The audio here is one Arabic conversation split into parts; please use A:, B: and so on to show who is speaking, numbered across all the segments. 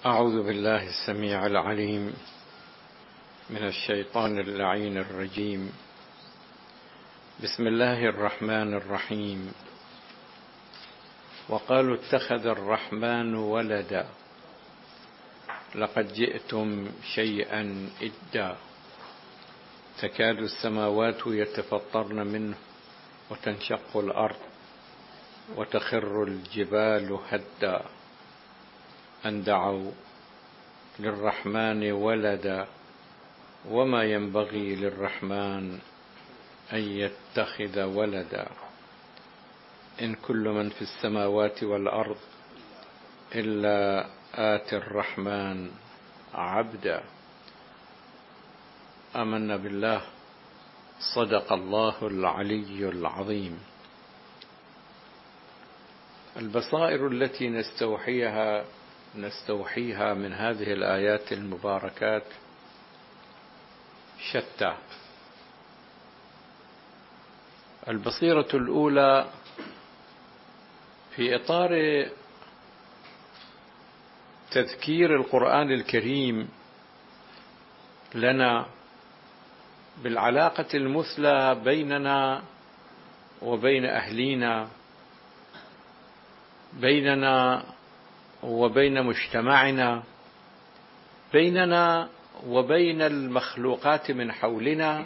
A: أعوذ بالله السميع العليم من الشيطان اللعين الرجيم. بسم الله الرحمن الرحيم. وقالوا اتخذ الرحمن ولدا لقد جئتم شيئا إدا تكاد السماوات يتفطرن منه وتنشق الأرض وتخر الجبال هدا أن دعوا للرحمن ولدا وما ينبغي للرحمن أن يتخذ ولدا إن كل من في السماوات والأرض إلا آتي الرحمن عبدا. آمنا بالله. صدق الله العلي العظيم. البصائر التي نستوحيها من هذه الآيات المباركات شتى. البصيرة الأولى في إطار تذكير القرآن الكريم لنا بالعلاقة المثلى بيننا وبين أهلينا، بيننا وبين مجتمعنا، بيننا وبين المخلوقات من حولنا.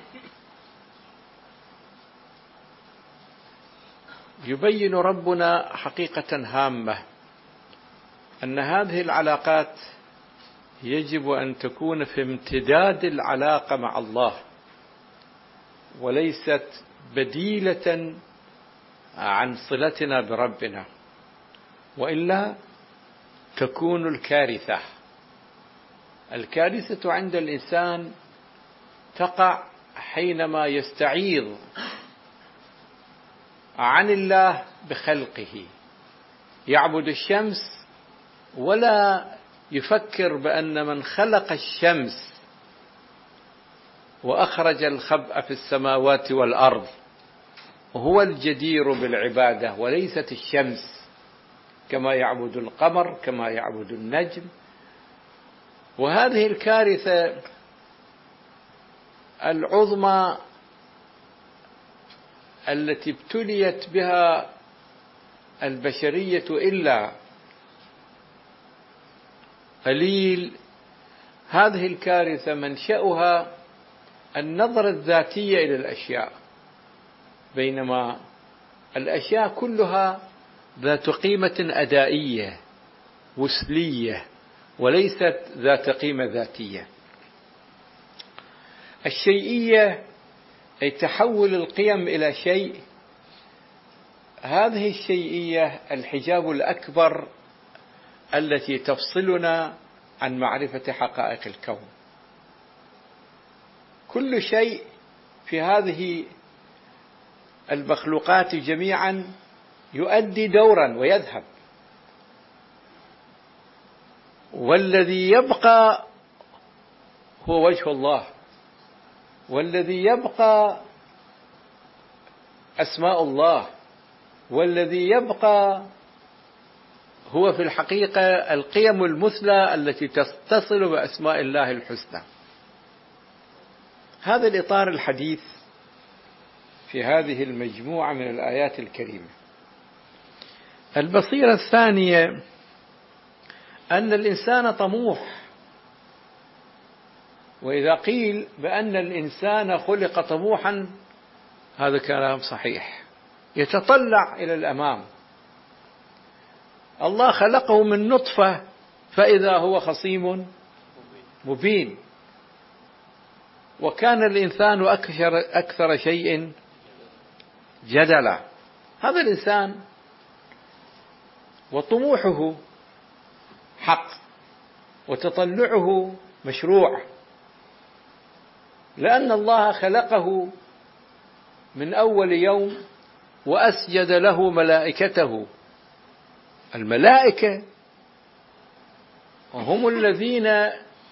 A: يبين ربنا حقيقة هامة أن هذه العلاقات يجب أن تكون في امتداد العلاقة مع الله، وليست بديلة عن صلتنا بربنا، وإلا تكون الكارثة. الكارثة عند الإنسان تقع حينما يستعيض عن الله بخلقه، يعبد الشمس ولا يفكر بأن من خلق الشمس وأخرج الخبأ في السماوات والأرض هو الجدير بالعبادة وليست الشمس، كما يعبد القمر، كما يعبد النجم. وهذه الكارثة العظمى التي ابتليت بها البشرية إلا قليل، هذه الكارثة منشأها النظرة الذاتية إلى الأشياء، بينما الأشياء كلها ذات قيمة أدائية وسلية وليست ذات قيمة ذاتية. الشيئية أي تحول القيم إلى شيء. هذه الشيئية الحجاب الأكبر التي تفصلنا عن معرفة حقائق الكون. كل شيء في هذه المخلوقات جميعا يؤدي دورا ويذهب، والذي يبقى هو وجه الله، والذي يبقى أسماء الله، والذي يبقى هو في الحقيقة القيم المثلى التي تتصل بأسماء الله الحسنى. هذا الإطار الحديث في هذه المجموعة من الآيات الكريمة. البصيرة الثانية أن الإنسان طموح، وإذا قيل بأن الإنسان خلق طموحا هذا كلام صحيح، يتطلع إلى الأمام. الله خلقه من نطفة فإذا هو خصيم مبين، وكان الإنسان أكثر شيء جدلا. هذا الإنسان وطموحه حق وتطلعه مشروع، لأن الله خلقه من أول يوم وأسجد له ملائكته. الملائكة هم الذين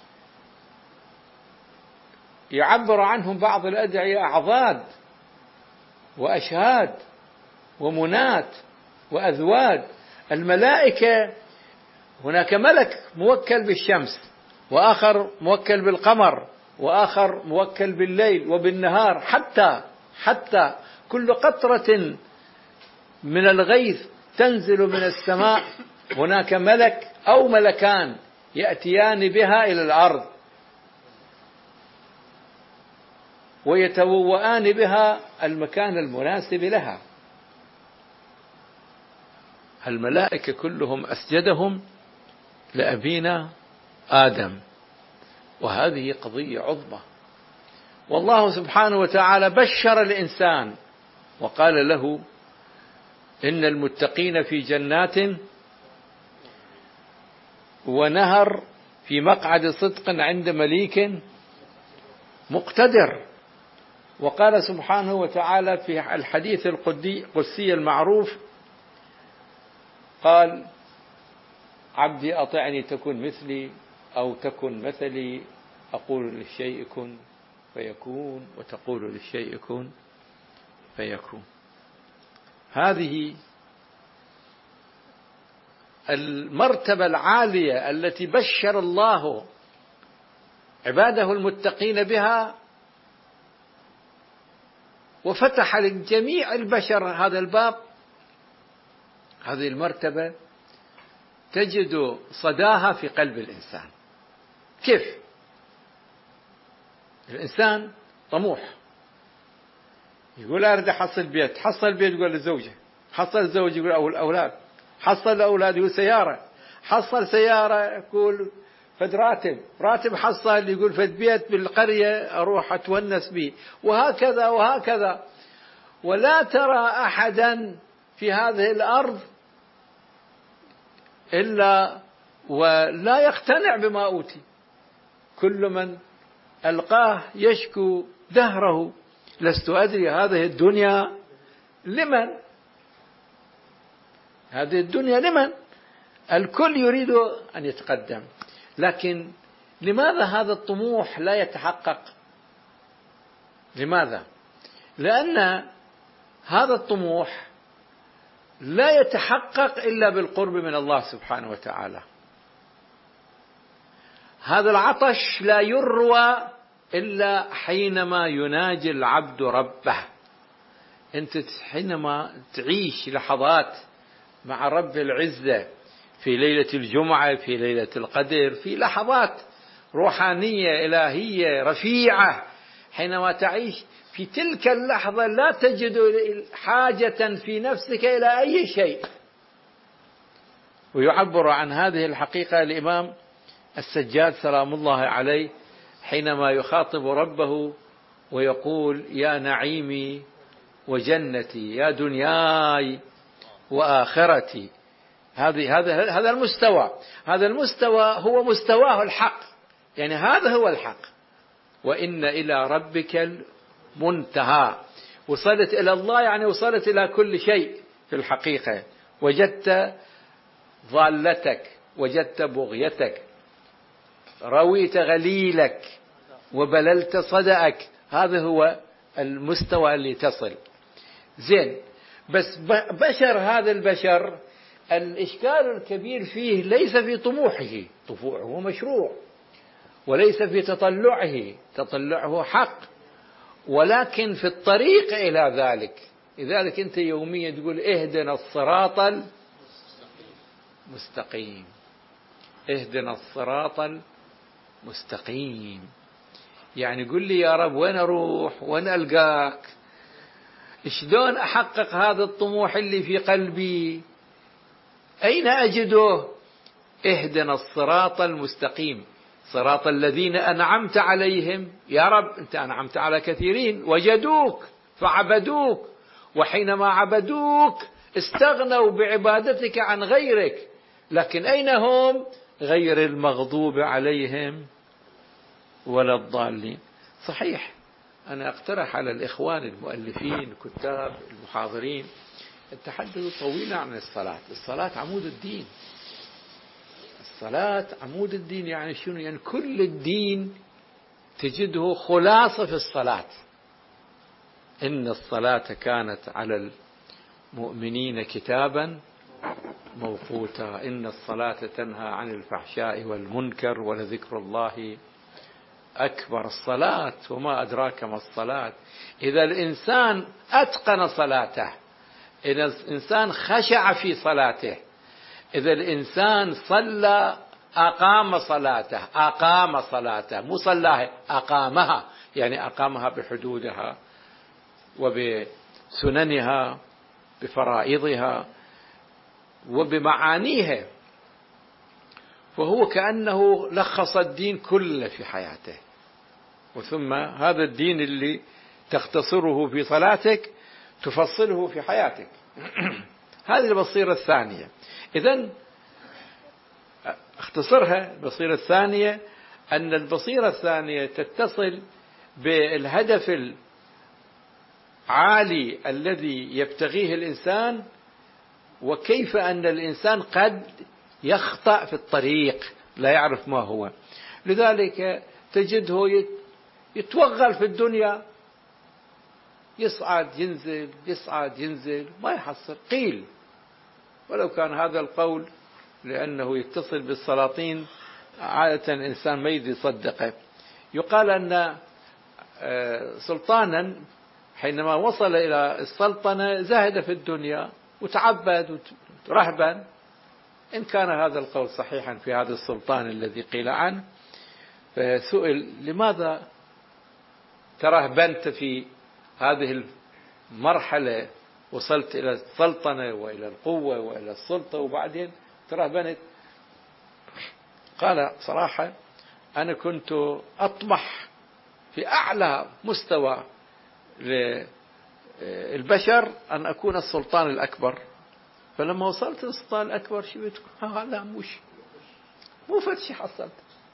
A: يعبر عنهم بعض الأدعية أعضاد وأشهاد ومنات وأذواد. الملائكة هناك ملك موكل بالشمس، وآخر موكل بالقمر، وآخر موكل بالليل وبالنهار، حتى كل قطرة من الغيث تنزل من السماء هناك ملك أو ملكان يأتيان بها إلى الأرض ويتبوآن بها المكان المناسب لها. الملائكة كلهم أسجدهم لأبينا آدم، وهذه قضية عظمى. والله سبحانه وتعالى بشر الإنسان وقال له: إن المتقين في جنات ونهر في مقعد صدق عند مليك مقتدر. وقال سبحانه وتعالى في الحديث القدسي المعروف، قال: عبدي أطعني تكن مثلي أو تكن مثلي، أقول للشيء كن فيكون وتقول للشيء كن فيكون. هذه المرتبة العالية التي بشر الله عباده المتقين بها، وفتح لجميع البشر هذا الباب. هذه المرتبة تجد صداها في قلب الإنسان. كيف؟ الإنسان طموح، يقول أريد أحصل بيت، حصل البيت يقول للزوجة، حصل الزوج يقول أو الأولاد، حصل الأولاد يقول سيارة، حصل سيارة يقول فد راتب حصل يقول فد بيت بالقرية أروح أتونس به، وهكذا وهكذا. ولا ترى أحدا في هذه الأرض إلا ولا يقتنع بما أوتي، كل من ألقاه يشكو دهره: لست أدري هذه الدنيا لمن؟ هذه الدنيا لمن؟ الكل يريد أن يتقدم، لكن لماذا هذا الطموح لا يتحقق؟ لماذا؟ لأن هذا الطموح لا يتحقق إلا بالقرب من الله سبحانه وتعالى. هذا العطش لا يروى إلا حينما يناجي العبد ربه. أنت حينما تعيش لحظات مع رب العزة في ليلة الجمعة، في ليلة القدر، في لحظات روحانية إلهية رفيعة، حينما تعيش في تلك اللحظة لا تجد حاجة في نفسك إلى أي شيء. ويعبر عن هذه الحقيقة الإمام السجاد سلام الله عليه حينما يخاطب ربه ويقول: يا نعيمي وجنتي، يا دنياي وآخرتي. هذا المستوى هو مستواه الحق، يعني هذا هو الحق. وإن إلى ربك المنتهى. وصلت إلى الله يعني وصلت إلى كل شيء في الحقيقة. وجدت ضالتك، وجدت بغيتك، رويت غليلك وبللت صدأك. هذا هو المستوى اللي تصل. زين، بس هذا البشر الإشكال الكبير فيه ليس في طموحه مشروع، وليس في تطلعه حق، ولكن في الطريق إلى ذلك. لذلك أنت يوميا تقول: اهدنا الصراط المستقيم، اهدنا الصراط المستقيم. يعني قل لي يا رب وين أروح، وين ألقاك، شلون أحقق هذا الطموح اللي في قلبي، أين أجده؟ اهدنا الصراط المستقيم، صراط الذين أنعمت عليهم. يا رب أنت أنعمت على كثيرين، وجدوك فعبدوك، وحينما عبدوك استغنوا بعبادتك عن غيرك، لكن أين هم؟ غير المغضوب عليهم ولا الضالين. صحيح، أنا أقترح على الإخوان المؤلفين الكتاب المحاضرين التحدث طويلا عن الصلاة عمود الدين. الصلاة عمود الدين يعني شنو؟ يعني كل الدين تجده خلاصة في الصلاة. إن الصلاة كانت على المؤمنين كتابا موقوتا إن الصلاة تنهى عن الفحشاء والمنكر ولذكر الله أكبر. الصلاة وما أدراك ما الصلاة. إذا الإنسان أتقن صلاته، إذا الإنسان خشع في صلاته، إذا الإنسان صلى أقام صلاته مو صلاها أقامها، يعني أقامها بحدودها وبسننها بفرائضها وبمعانيها، فهو كأنه لخص الدين كله في حياته. وثم هذا الدين اللي تختصره في صلاتك تفصله في حياتك. هذه البصيرة الثانية. إذن اختصرها البصيرة الثانية، أن البصيرة الثانية تتصل بالهدف العالي الذي يبتغيه الإنسان، وكيف أن الإنسان قد يخطأ في الطريق لا يعرف ما هو. لذلك تجده يتوغل في الدنيا، يصعد ينزل يصعد ينزل ما يحصل قيل، ولو كان هذا القول لأنه يتصل بالسلاطين عادة الإنسان ما يصدقه. يقال أن سلطانا حينما وصل إلى السلطنة زهد في الدنيا وتعبد رهبا. إن كان هذا القول صحيحا في هذا السلطان الذي قيل عنه، فسئل لماذا ترهبنت في هذه المرحلة، وصلت إلى السلطنة وإلى القوة وإلى السلطة وبعدين ترهبنت؟ قال صراحة أنا كنت أطمح في أعلى مستوى للبشر أن أكون السلطان الأكبر، فلما وصلت للسلطان الأكبر شبت هذا مو فتشي حصلت،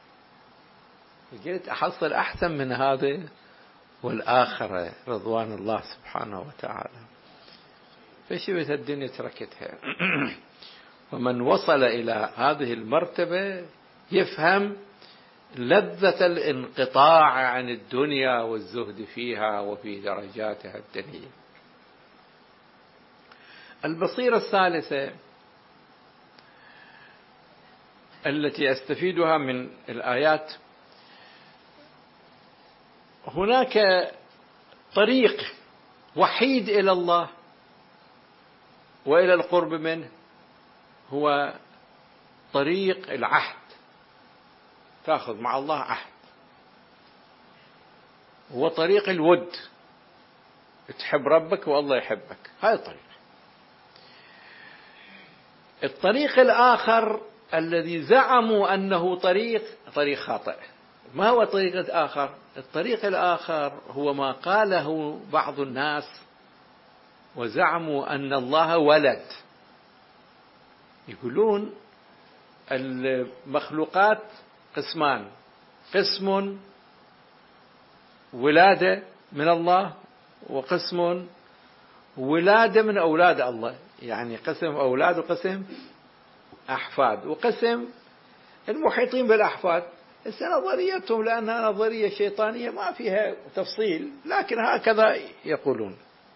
A: قلت أحصل أحسن من هذا والآخرة رضوان الله سبحانه وتعالى. فشبت الدنيا تركتها. ومن وصل إلى هذه المرتبة يفهم لذة الانقطاع عن الدنيا والزهد فيها وفي درجاتها الدنيا. البصيرة الثالثة التي أستفيدها من الآيات، هناك طريق وحيد إلى الله وإلى القرب منه، هو طريق العهد. تأخذ مع الله عهد. هو طريق الود، تحب ربك والله يحبك، هذا الطريق. الطريق الآخر الذي زعموا أنه طريق خاطئ. ما هو الطريق الآخر؟ الطريق الآخر هو ما قاله بعض الناس وزعموا أن الله ولد. يقولون المخلوقات قسمان، قسم ولادة من الله، وقسم ولادة من أولاد الله، يعني قسم أولاد وقسم أحفاد، وقسم المحيطين بالأحفاد. نظريتهم لأنها نظرية شيطانية ما فيها تفصيل، لكن هكذا يقولون.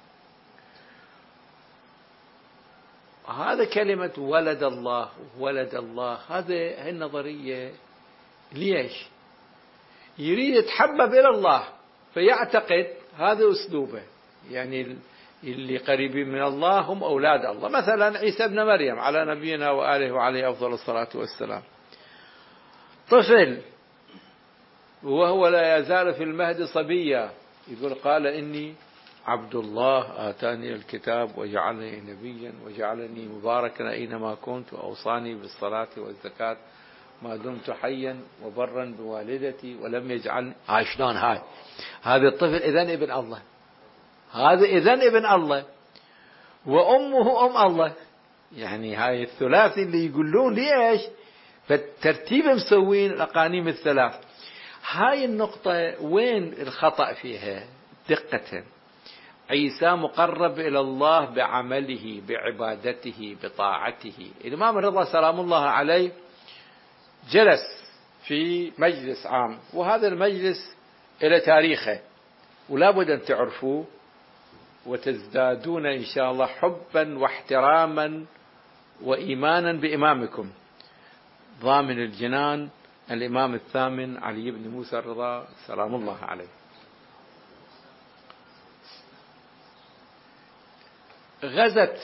A: هذا كلمة ولد الله هذه النظرية ليش؟ يريد يتحبب إلى الله فيعتقد هذا أسلوبه، يعني اللي قريبين من الله هم أولاد الله. مثلا عيسى ابن مريم على نبينا وآله وعليه أفضل الصلاة والسلام، طفل وهو لا يزال في المهد صبيا، يقول قال إني عبد الله آتاني الكتاب وجعلني نبيا وجعلني مباركا أينما كنت وأوصاني بالصلاة والزكاة ما دمت حيا وبرا بوالدتي ولم يجعلني. شلون هذا الطفل إذن ابن الله، هذا إذن ابن الله وأمه أم الله. يعني هاي الثلاثي اللي يقولون ليش فالترتيب مسوين الأقانيم الثلاث. هاي النقطة وين الخطأ فيها دقة؟ عيسى مقرب إلى الله بعمله بعبادته بطاعته. الإمام الرضا سلام الله عليه جلس في مجلس عام، وهذا المجلس إلى تاريخه ولا بد أن تعرفوه وتزدادون إن شاء الله حبا واحتراما وإيمانا بإمامكم ضامن الجنان الإمام الثامن علي بن موسى الرضا سلام الله عليه. غزت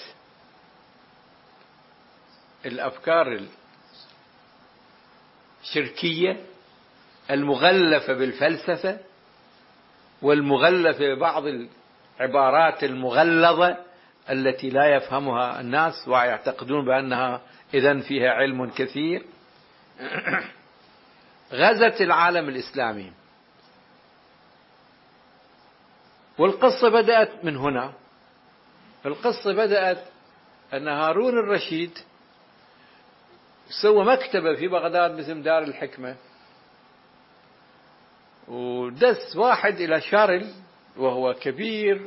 A: الأفكار الشركية المغلفة بالفلسفة والمغلفة ببعض العبارات المغلظة التي لا يفهمها الناس ويعتقدون بأنها إذن فيها علم كثير. غزت العالم الإسلامي، والقصة بدأت من هنا. القصة بدأت أن هارون الرشيد سوى مكتبة في بغداد باسم دار الحكمة، ودس واحد إلى شارل وهو كبير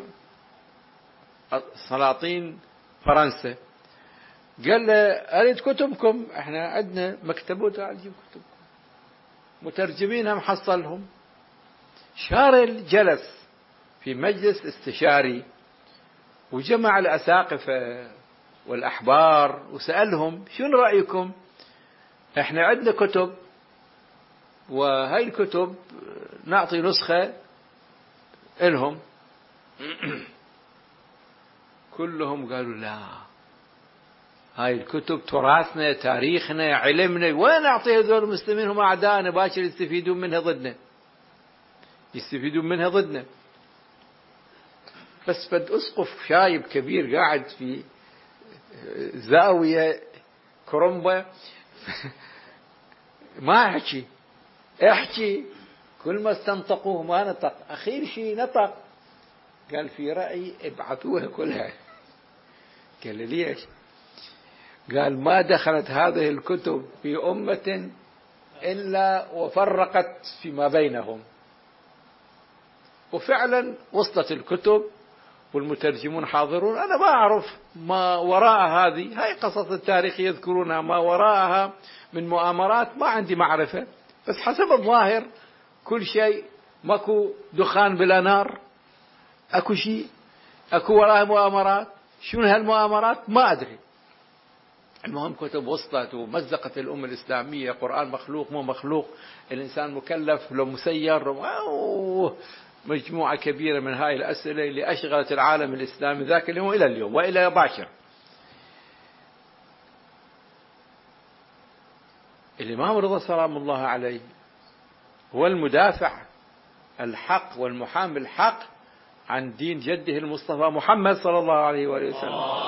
A: سلاطين فرنسا، قال له أريد كتبكم، احنا عندنا مكتبة تعال جيب كتبكم، مترجمينها محصلهم. شارل جلس في مجلس استشاري وجمع الأساقفة والأحبار وسألهم شنو رأيكم؟ احنا عندنا كتب وهاي الكتب نعطي نسخة إلهم. كلهم قالوا لا، هاي الكتب تراثنا تاريخنا علمنا، وين نعطيها ذول المسلمين هم أعدائنا باكر يستفيدون منها ضدنا، يستفيدون منها ضدنا. بس فد أسقف شايب كبير قاعد في زاوية كرمبة ما احكي كل ما استنطقوه ما نطق، أخير شيء نطق قال في رأيي ابعثوها كلها. قال لي ليش؟ قال ما دخلت هذه الكتب في أمة إلا وفرقت فيما بينهم. وفعلا وصلت الكتب والمترجمون حاضرون. أنا ما أعرف ما وراء هذه، هاي قصص التاريخ يذكرونها، ما وراءها من مؤامرات ما عندي معرفة، بس حسب الظاهر كل شيء ماكو دخان بلا نار، أكو شيء أكو وراء مؤامرات. شنو هالمؤامرات ما أدري. المهم كتب وصلت ومزقت الأمة الإسلامية. قرآن مخلوق مو مخلوق، الإنسان مكلف لو مسير، مجموعة كبيرة من هاي الأسئلة اللي أشغلت العالم الإسلامي ذاك اليوم إلى اليوم وإلى باكر. الإمام رضا سلام الله عليه هو المدافع الحق والمحامي الحق عن دين جده المصطفى محمد صلى الله عليه وآله وسلم.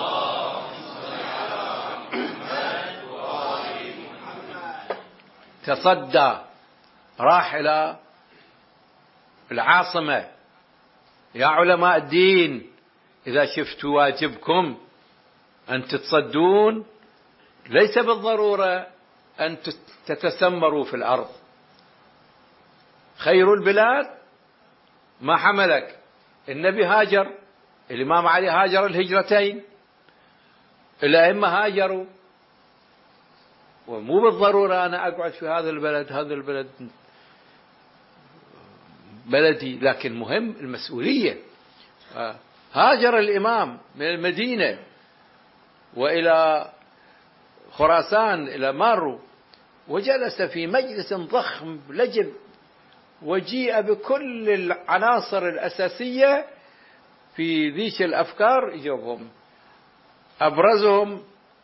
A: تصدى راح إلى العاصمة، يا علماء الدين إذا شفتوا واجبكم أن تتصدون، ليس بالضرورة أن تتسمروا في الأرض. خير البلاد ما حملك. النبي هاجر، الإمام علي هاجر الهجرتين، الأئمة هاجروا، ومو بالضرورة أنا أقعد في هذا البلد، هذا البلد بلدي، لكن مهم المسؤولية. هاجر الإمام من المدينة وإلى خراسان إلى مارو، وجلس في مجلس ضخم لجب، وجيء بكل العناصر الأساسية في ذيك الأفكار يجوبهم. أبرزهم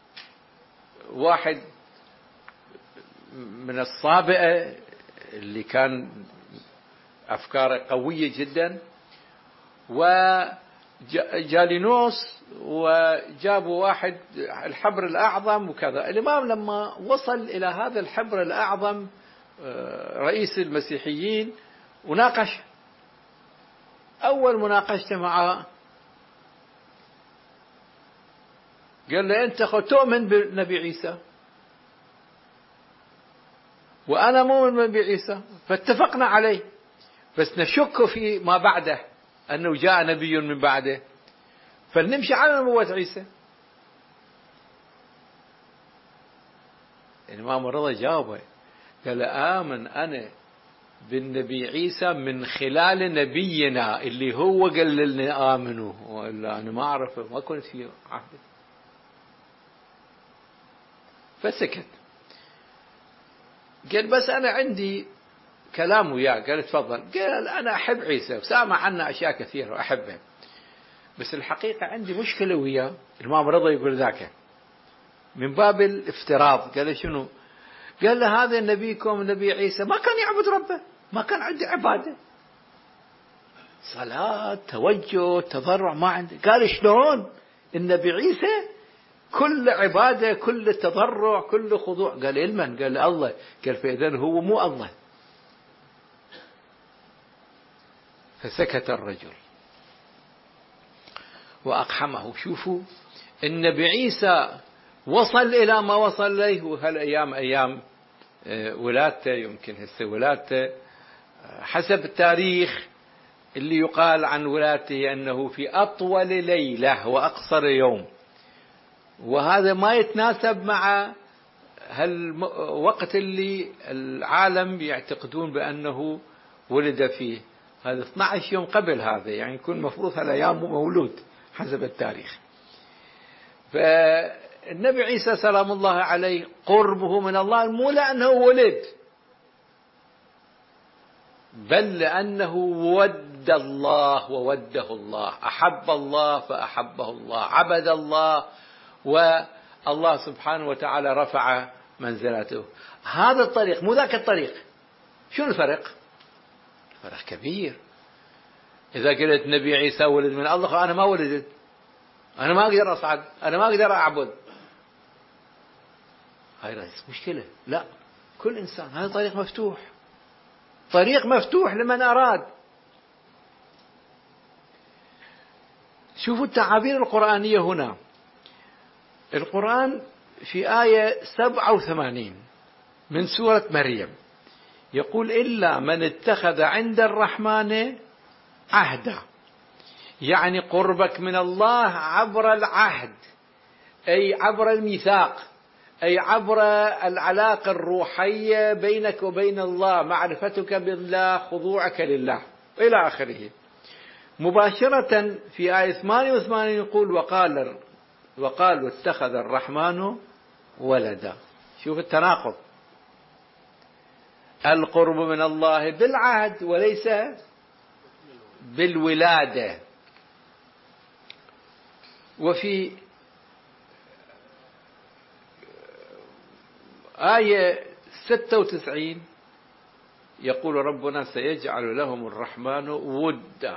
A: واحد من الصابئة اللي كان أفكاره قوية جدا، وجالينوس، وجابوا واحد الحبر الأعظم وكذا. الإمام لما وصل إلى هذا الحبر الأعظم رئيس المسيحيين وناقش، أول مناقشته معه قال له أنت تؤمن بالنبي عيسى وأنا مؤمن بالنبي عيسى، فاتفقنا عليه، بس نشك في ما بعده أنه جاء نبي من بعده، فلنمشي على نبوة عيسى. الإمام الرضا جاوبه قال آمن أنا بالنبي عيسى من خلال نبينا اللي هو قال لنا آمنوا، وإلا أنا ما أعرفه، ما كنت في عهد. فسكت. قال بس أنا عندي كلام وياه. قال تفضل. قال أنا أحب عيسى وسامع عنه أشياء كثيرة وأحبه، بس الحقيقة عندي مشكلة وياه. الإمام رضا يقول ذاك من باب الافتراض. قال شنو؟ قال له هذا نبيكم النبي عيسى ما كان يعبد ربه، ما كان عنده عبادة، صلاة توجه تضرع ما عنده. قال شلون النبي عيسى كل عبادة كل تضرع كل خضوع؟ قال المن؟ قال الله. قال فإذن هو مو الله. فسكت الرجل وأقحمه. شوفوا النبي عيسى وصل إلى ما وصل إليه، وهالأيام أيام ولادته، يمكن هسه ولادته حسب التاريخ اللي يقال عن ولادته أنه في أطول ليلة وأقصر يوم، وهذا ما يتناسب مع هالوقت اللي العالم يعتقدون بأنه ولد فيه. هذا 12 يوم قبل هذا، يعني يكون مفروض هالأيام مولود حسب التاريخ. فالنبي عيسى سلام الله عليه قربه من الله مو لأنه ولد، بل لأنه ود الله ووده الله، أحب الله فأحبه الله، عبد الله والله سبحانه وتعالى رفع منزلته. هذا الطريق مو ذاك الطريق. شو الفرق؟ فرق كبير. إذا قلت نبي عيسى ولد من الله، أنا ما ولدت، أنا ما أقدر أصعد، أنا ما أقدر أعبد، هاي رأس مشكلة. لا، كل إنسان هذا طريق مفتوح، طريق مفتوح لمن أراد. شوفوا التعابير القرآنية هنا. القرآن في آية 87 من سورة مريم يقول إلا من اتخذ عند الرحمن عهدا، يعني قربك من الله عبر العهد، أي عبر الميثاق، أي عبر العلاقة الروحية بينك وبين الله، معرفتك بالله، خضوعك لله إلى آخره. مباشرة في آية 88 يقول وقالوا اتخذ الرحمن ولدا. شوف التناقض، القرب من الله بالعهد وليس بالولادة. وفي آية 96 يقول ربنا سيجعل لهم الرحمن ودا.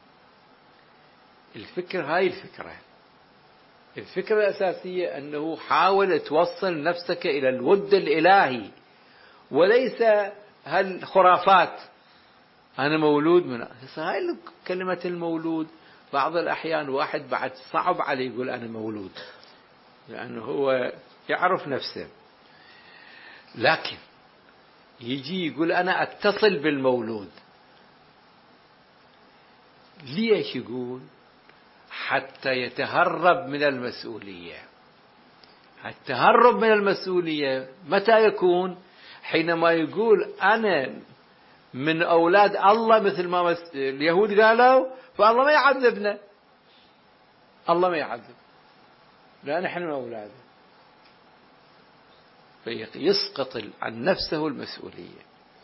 A: هاي الفكرة الأساسية أنه حاول توصل نفسك إلى الود الإلهي، وليس هالخرافات أنا مولود من هاي كلمة المولود. بعض الأحيان واحد بعد صعب عليه يقول أنا مولود، لأنه هو يعرف نفسه، لكن يجي يقول أنا أتصل بالمولود. ليش يقول؟ حتى يتهرب من المسؤولية. التهرب من المسؤولية متى يكون؟ حينما يقول أنا من أولاد الله، مثل ما اليهود قالوا، فالله ما يعذبنا، الله ما يعذب لأن نحن من أولاده. فيسقط عن نفسه المسؤولية.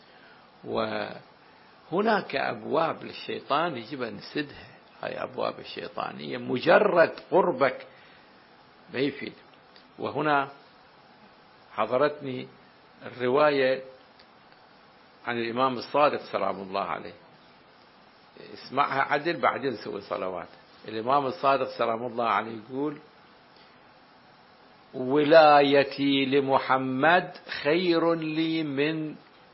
A: وهناك أبواب للشيطان يجب أن نسدها. هاي أبواب الشيطانية مجرد قربك ما يفيد. وهنا حضرتني الرواية عن الإمام الصادق سلام الله عليه، اسمعها عدل بعدين سوي صلوات. الإمام الصادق سلام الله عليه يقول ولايتي لمحمد خير لي من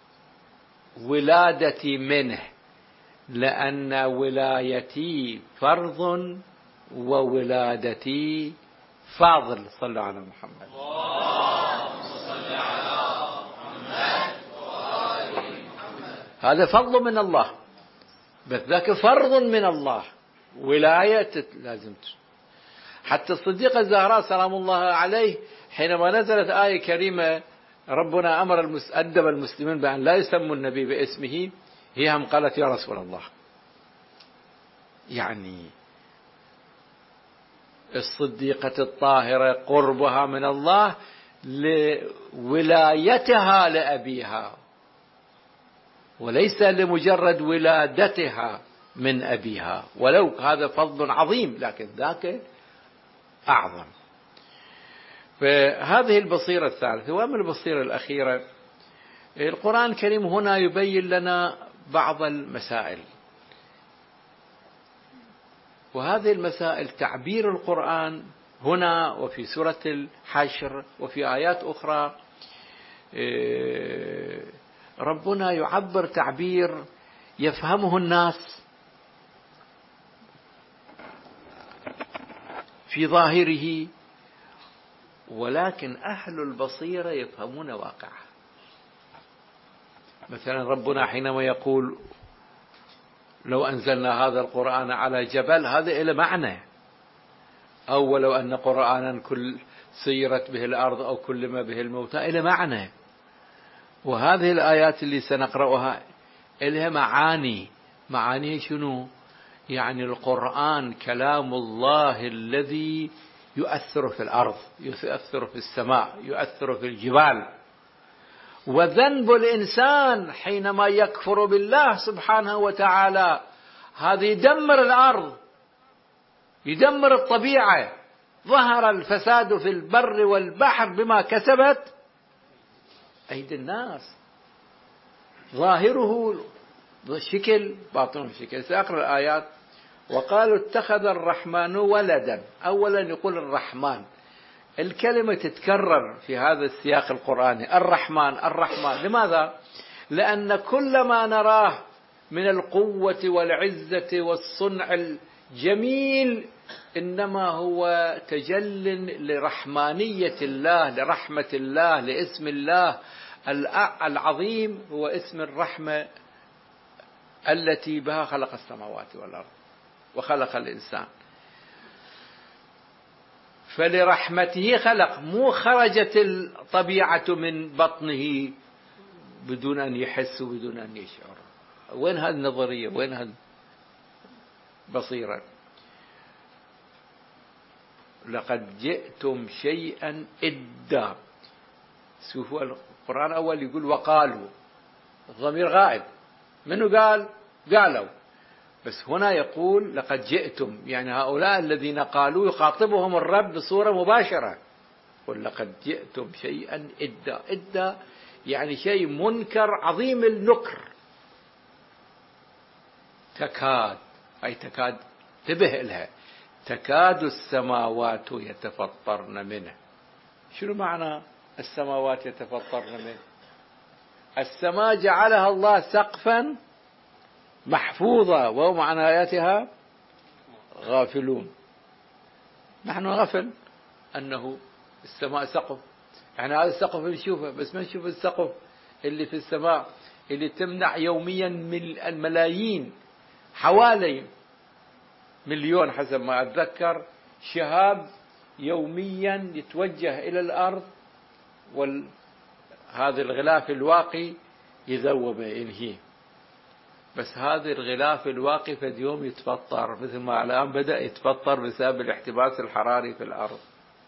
A: ولادتي منه، لأن ولايتي فرض وولادتي فاضل. صلوا على محمد. هذا فضل من الله، بس ذاك فرض من الله، ولاية لازم. حتى الصديقة الزهراء سلام الله عليه حينما نزلت آية كريمة ربنا أدب المسلمين بأن لا يسموا النبي باسمه، هي هم قالت يا رسول الله. يعني الصديقة الطاهرة قربها من الله لولايتها لأبيها، وليس لمجرد ولادتها من أبيها، ولو هذا فضل عظيم لكن ذاك أعظم. فهذه البصيرة الثالثة. وأما البصيرة الأخيرة، القرآن الكريم هنا يبين لنا بعض المسائل، وهذه المسائل تعبير القرآن هنا وفي سورة الحشر وفي آيات أخرى ربنا يعبر تعبير يفهمه الناس في ظاهره، ولكن أهل البصيرة يفهمون واقعه. مثلا ربنا حينما يقول لو أنزلنا هذا القرآن على جبل، هذا له معنى، أو ولو أن قرآنا كل سيرت به الأرض أو كلم به الموتى، له معنى. وهذه الآيات اللي سنقرأها لها معاني شنو؟ يعني القرآن كلام الله الذي يؤثر في الأرض، يؤثر في السماء، يؤثر في الجبال. وذنب الإنسان حينما يكفر بالله سبحانه وتعالى هذا يدمر الأرض، يدمر الطبيعة. ظهر الفساد في البر والبحر بما كسبت أيدي الناس، ظاهره شكل باطنه شكل. سأقرأ الآيات. وقالوا اتخذ الرحمن ولدا. أولا يقول الرحمن، الكلمة تتكرر في هذا السياق القرآني، الرحمن. لماذا؟ لأن كل ما نراه من القوة والعزة والصنع الجميل إنما هو تجل لرحمانية الله، لرحمة الله، لاسم الله العظيم، هو اسم الرحمة التي بها خلق السماوات والأرض وخلق الإنسان. فلرحمته خلق، مو خرجت الطبيعة من بطنه بدون أن يحس وبدون أن يشعر. وين هذه النظرية؟ وين هذه البصيرة؟ لقد جئتم شيئا إدا. شوفوا القرآن أول يقول وقالوا، الضمير غائب. منو قال؟ قالوا. بس هنا يقول لقد جئتم، يعني هؤلاء الذين قالوا يخاطبهم الرب بصورة مباشرة. قل لقد جئتم شيئا إدا يعني شيء منكر عظيم النكر. تكاد، أي تكاد، انتبه لها، تكاد السماوات يتفطرن منه. شنو معنى السماوات يتفطرن منه؟ السماء جعلها الله سقفا محفوظة وهم عن آياتها غافلون. نحن غفل أنه السماء سقف، يعني هذا السقف نشوفه بس ما نشوف السقف اللي في السماء اللي تمنع يوميا من الملايين، حوالي 1,000,000 حسب ما أتذكر شهاب يوميا يتوجه إلى الأرض، وهذا الغلاف الواقي يذوب ينهيه. بس هذا الغلاف الواقي في اليوم يتفطر، مثل ما الآن بدأ يتفطر بسبب الاحتباس الحراري في الأرض.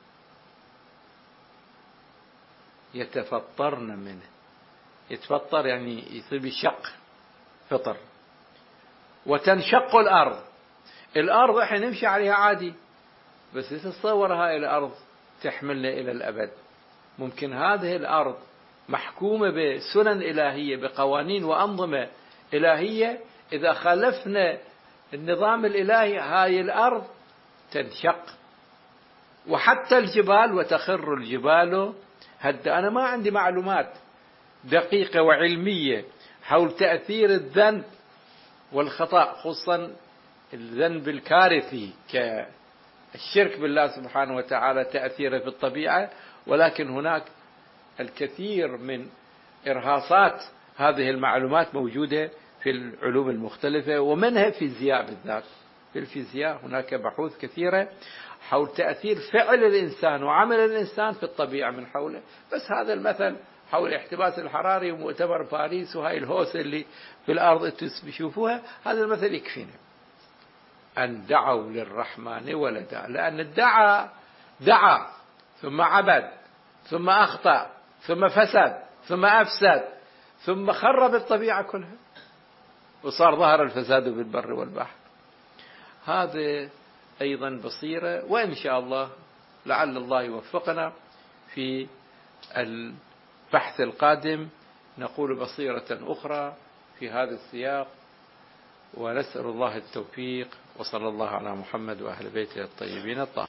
A: يتفطرن منه، يتفطر يعني يصير بشق، فطر. وتنشق الأرض احنا نمشي عليها عادي، بس تتصور هاي الأرض تحملنا إلى الأبد. ممكن هذه الأرض محكومة بسنن إلهية، بقوانين وأنظمة إلهية، إذا خالفنا النظام الإلهي هاي الأرض تنشق. وحتى الجبال، وتخر الجبال هدا. أنا ما عندي معلومات دقيقة وعلمية حول تأثير الذنب والخطأ، خصوصا الذنب الكارثي كالشرك بالله سبحانه وتعالى، تأثيره في الطبيعة. ولكن هناك الكثير من إرهاصات هذه المعلومات موجودة في العلوم المختلفة، ومنها فيزياء بالذات. في الفيزياء هناك بحوث كثيرة حول تأثير فعل الإنسان وعمل الإنسان في الطبيعة من حوله. بس هذا المثل حول الاحتباس الحراري ومؤتمر باريس وهاي الهوسة اللي في الأرض تشوفوها، هذا المثل يكفينا. أن دعوا للرحمن ولدا، لأن دعا ثم عبد ثم أخطأ ثم فسد ثم أفسد ثم خرب الطبيعة كلها، وصار ظهر الفساد بالبر والبحر. هذا أيضا بصيرة، وإن شاء الله لعل الله يوفقنا في البحث القادم نقول بصيرة أخرى في هذا السياق، ونسأل الله التوفيق. وصلى الله على محمد وأهل بيته الطيبين الطاهرين.